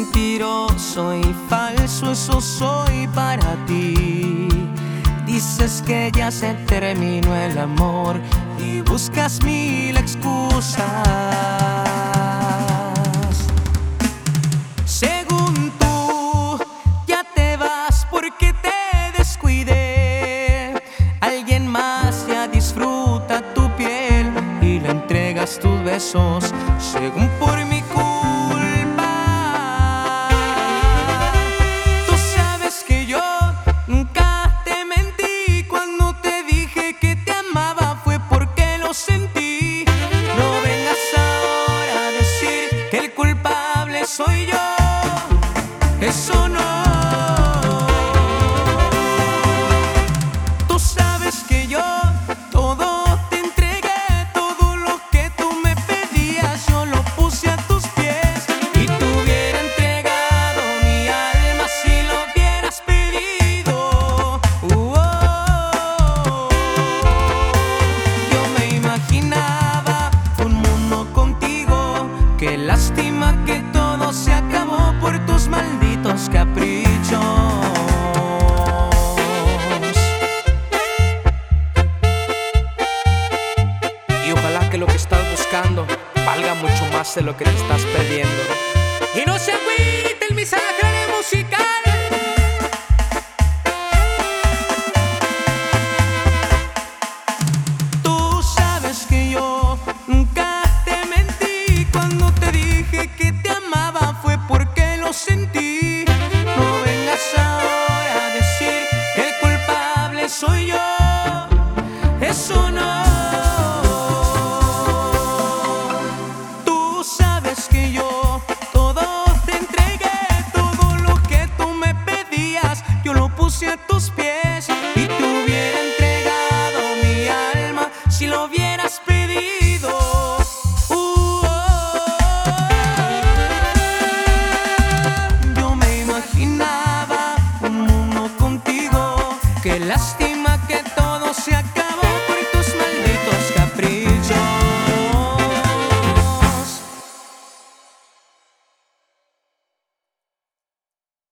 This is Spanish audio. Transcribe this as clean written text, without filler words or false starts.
mentiroso y falso, eso soy para ti. Dices que ya se terminó el amor y buscas mil excusas. Según tú, ya te vas porque te descuidé. Alguien más ya disfruta tu piel y le entregas tus besos, según por mi culpa. Tú sabes que yo nunca te mentí. Cuando te dije que te amaba fue porque lo sentí. No vengas ahora a decir que el culpable soy yo. Eso no. Tú sabes que yo todo te entregué, todo lo que tú me pedías yo lo puse a tus pies, y te hubiera entregado mi alma si lo hubieras pedido. Yo me imaginaba un mundo contigo. Qué lástima que todo se acabó por tus malditos caprichos. Y ojalá que lo que estás buscando valga mucho más de lo que te estás perdiendo.